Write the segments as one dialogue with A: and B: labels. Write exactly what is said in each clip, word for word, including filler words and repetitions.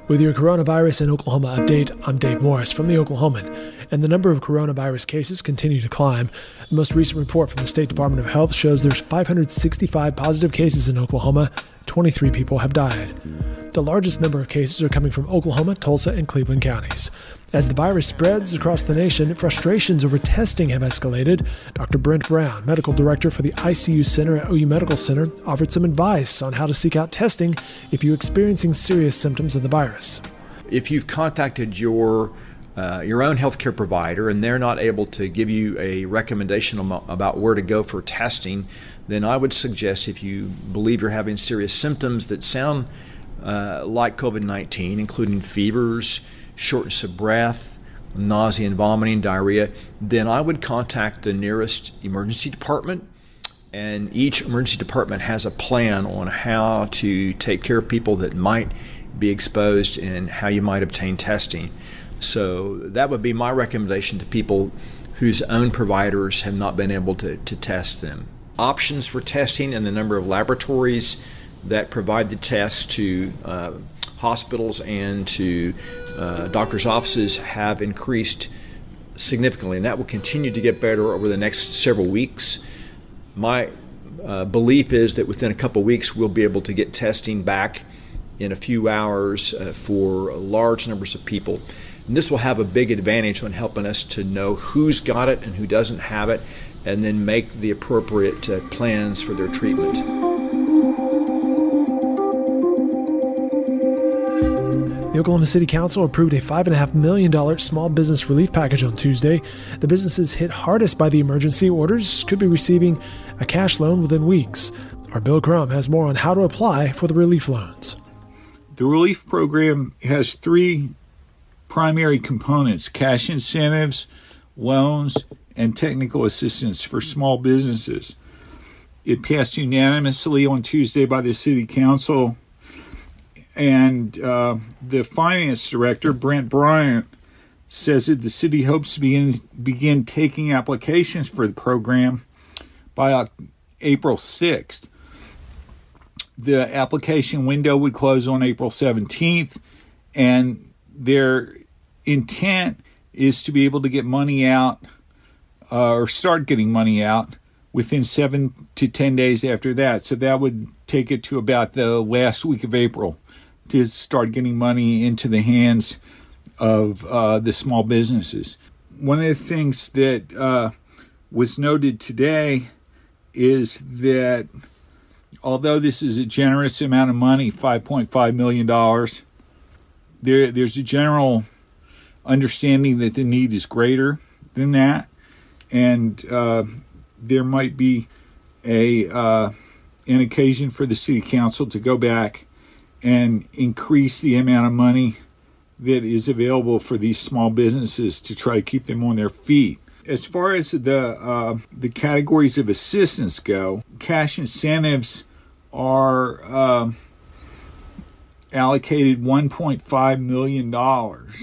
A: With your coronavirus in Oklahoma update, I'm Dave Morris from The Oklahoman, and the number of coronavirus cases continue to climb. The most recent report from the State Department of Health shows there's five hundred sixty-five positive cases in Oklahoma. twenty-three people have died. The largest number of cases are coming from Oklahoma, Tulsa, and Cleveland counties. As the virus spreads across the nation, frustrations over testing have escalated. Doctor Brent Brown, medical director for the I C U Center at O U Medical Center, offered some advice on how to seek out testing if you're experiencing serious symptoms of the virus.
B: If you've contacted your uh, your own healthcare provider and they're not able to give you a recommendation about where to go for testing, then I would suggest, if you believe you're having serious symptoms that sound uh, like COVID nineteen, including fevers, shortness of breath, nausea and vomiting, diarrhea, then I would contact the nearest emergency department. And each emergency department has a plan on how to take care of people that might be exposed and how you might obtain testing. So that would be my recommendation to people whose own providers have not been able to, to test them. Options for testing and the number of laboratories that provide the tests to uh, hospitals and to uh, doctors' offices have increased significantly, and that will continue to get better over the next several weeks. My uh, belief is that within a couple of weeks we'll be able to get testing back in a few hours uh, for large numbers of people. And this will have a big advantage on helping us to know who's got it and who doesn't have it, and then make the appropriate uh, plans for their treatment.
A: The Oklahoma City Council approved a five point five million dollars small business relief package on Tuesday. The businesses hit hardest by the emergency orders could be receiving a cash loan within weeks. Our Bill Crum has more on how to apply for the relief loans.
C: The relief program has three primary components: cash incentives, loans, and technical assistance for small businesses. It passed unanimously on Tuesday by the City Council. And uh, the finance director, Brent Bryant, says that the city hopes to begin, begin taking applications for the program by uh, April sixth. The application window would close on April seventeenth, and their intent is to be able to get money out uh, or start getting money out within seven to ten days after that. So that would take it to about the last week of April to start getting money into the hands of uh, the small businesses. One of the things that uh, was noted today is that although this is a generous amount of money, five point five million dollars, there, there's a general understanding that the need is greater than that, and uh, there might be a uh, an occasion for the City Council to go back and increase the amount of money that is available for these small businesses to try to keep them on their feet. As far as the uh, the categories of assistance go, cash incentives are uh, allocated one point five million dollars,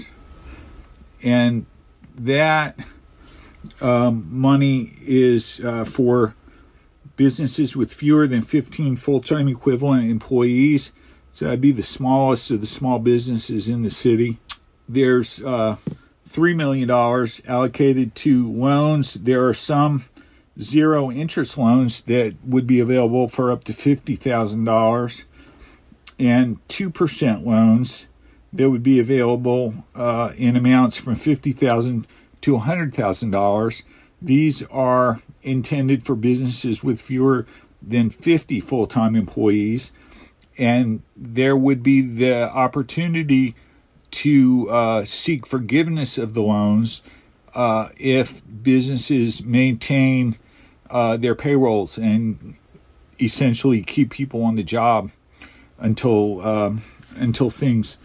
C: and that um, money is uh, for businesses with fewer than fifteen full-time equivalent employees. So that'd be the smallest of the small businesses in the city. There's uh, three million dollars allocated to loans. There are some zero interest loans that would be available for up to fifty thousand dollars, and two percent loans that would be available uh, in amounts from fifty thousand dollars to one hundred thousand dollars. These are intended for businesses with fewer than fifty full-time employees. And there would be the opportunity to uh, seek forgiveness of the loans uh, if businesses maintain uh, their payrolls and essentially keep people on the job until um, until things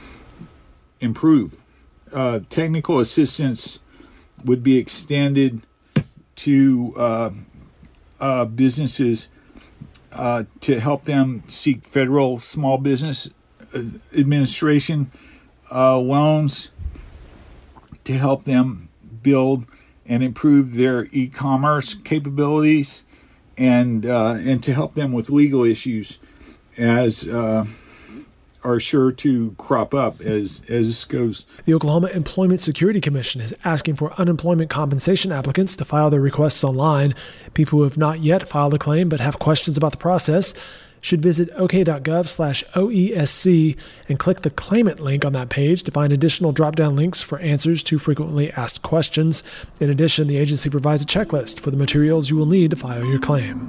C: improve. Uh, technical assistance would be extended to uh, uh, businesses Uh, to help them seek federal small business administration uh, loans, to help them build and improve their e-commerce capabilities, and uh, and to help them with legal issues as uh, are sure to crop up as, as this goes.
A: The Oklahoma Employment Security Commission is asking for unemployment compensation applicants to file their requests online. People who have not yet filed a claim but have questions about the process should visit ok.gov slash OESC and click the claimant link on that page to find additional drop-down links for answers to frequently asked questions. In addition, the agency provides a checklist for the materials you will need to file your claim.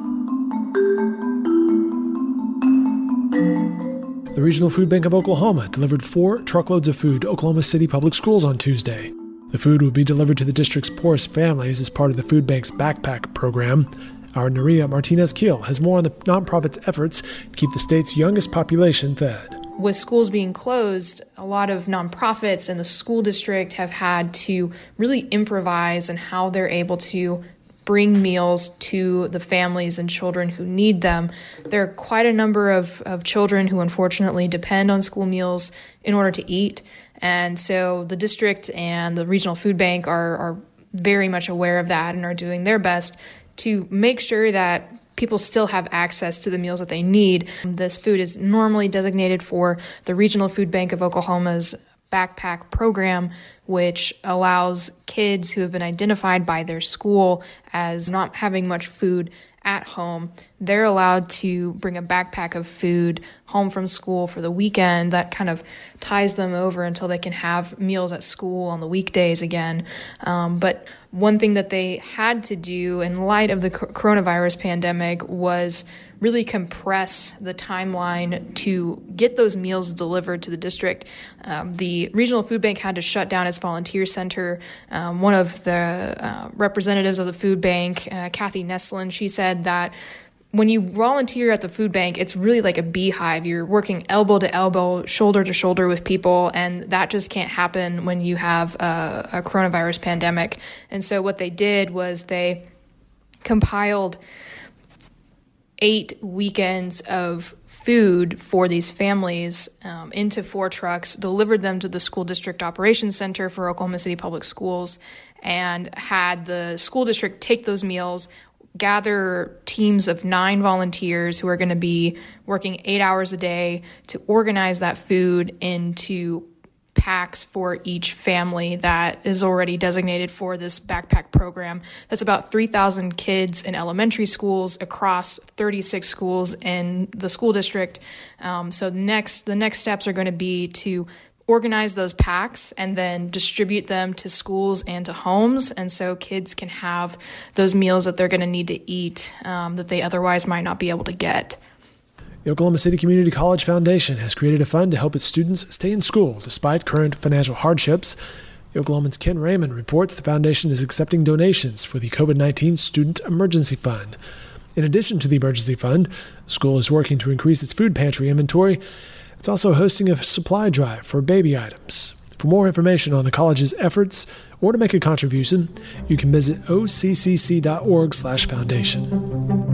A: The Regional Food Bank of Oklahoma delivered four truckloads of food to Oklahoma City Public Schools on Tuesday. The food will be delivered to the district's poorest families as part of the food bank's backpack program. Our Naria Martinez-Keel has more on the nonprofit's efforts to keep the state's youngest population fed.
D: With schools being closed, a lot of nonprofits and the school district have had to really improvise in how they're able to bring meals to the families and children who need them. There are quite a number of, of children who unfortunately depend on school meals in order to eat. And so the district and the regional food bank are, are very much aware of that and are doing their best to make sure that people still have access to the meals that they need. This food is normally designated for the Regional Food Bank of Oklahoma's backpack program, which allows kids who have been identified by their school as not having much food at home. They're allowed to bring a backpack of food home from school for the weekend. That kind of ties them over until they can have meals at school on the weekdays again. Um, but one thing that they had to do in light of the coronavirus pandemic was really compress the timeline to get those meals delivered to the district. Um, the Regional Food Bank had to shut down its volunteer center. Um, one of the uh, representatives of the food bank, uh, Kathy Neslin, she said that when you volunteer at the food bank, it's really like a beehive. You're working elbow to elbow, shoulder to shoulder with people, and that just can't happen when you have a, a coronavirus pandemic. And so what they did was they compiled eight weekends of food for these families um, into four trucks, delivered them to the school district operations center for Oklahoma City Public Schools, and had the school district take those meals, gather teams of nine volunteers who are going to be working eight hours a day to organize that food into packs for each family that is already designated for this backpack program. That's about three thousand kids in elementary schools across thirty-six schools in the school district. Um, so next, the next steps are going to be to organize those packs and then distribute them to schools and to homes. And so kids can have those meals that they're going to need to eat um, that they otherwise might not be able to get.
A: The Oklahoma City Community College Foundation has created a fund to help its students stay in school despite current financial hardships. The Oklahoman's Ken Raymond reports the foundation is accepting donations for the COVID nineteen Student Emergency Fund. In addition to the emergency fund, the school is working to increase its food pantry inventory. It's also hosting a supply drive for baby items. For more information on the college's efforts or to make a contribution, you can visit occc.org slash foundation.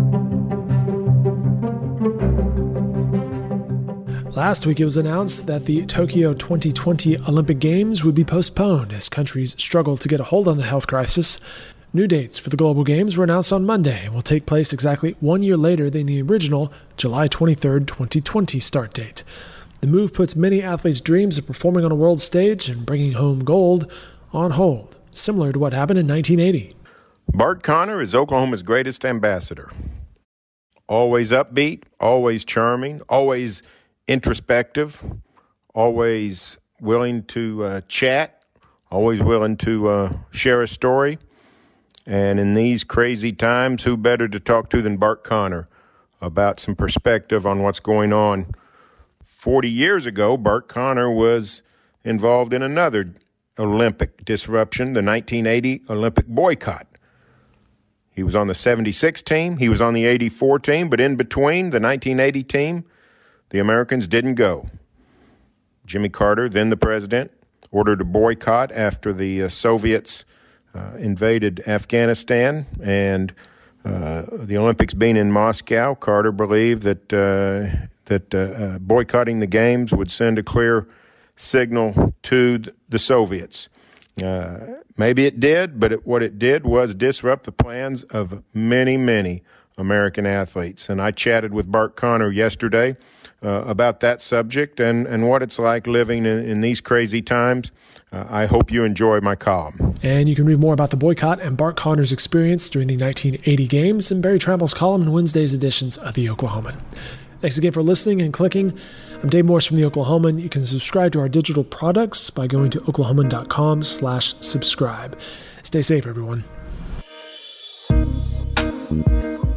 A: Last week, it was announced that the Tokyo twenty twenty Olympic Games would be postponed as countries struggle to get a hold on the health crisis. New dates for the Global Games were announced on Monday and will take place exactly one year later than the original July twenty-third, twenty twenty start date. The move puts many athletes' dreams of performing on a world stage and bringing home gold on hold, similar to what happened in nineteen eighty.
E: Bart Conner is Oklahoma's greatest ambassador. Always upbeat, always charming, always introspective, always willing to uh, chat, always willing to uh, share a story. And in these crazy times, who better to talk to than Bart Conner about some perspective on what's going on? Forty years ago, Bart Conner was involved in another Olympic disruption, the nineteen eighty Olympic boycott. He was on the seventy-six team, he was on the eighty-four team, but in between the nineteen eighty team, the Americans didn't go. Jimmy Carter, then the president, ordered a boycott after the uh, Soviets uh, invaded Afghanistan. And uh, the Olympics being in Moscow, Carter believed that uh, that uh, uh, boycotting the games would send a clear signal to the Soviets. Uh, maybe it did, but it, what it did was disrupt the plans of many, many American athletes. And I chatted with Bart Conner yesterday uh, about that subject and, and what it's like living in, in these crazy times. Uh, I hope you enjoy my column.
A: And you can read more about the boycott and Bart Conner's experience during the nineteen eighty games in Barry Trammell's column in Wednesday's editions of The Oklahoman. Thanks again for listening and clicking. I'm Dave Morris from The Oklahoman. You can subscribe to our digital products by going to oklahoman.com slash subscribe. Stay safe, everyone.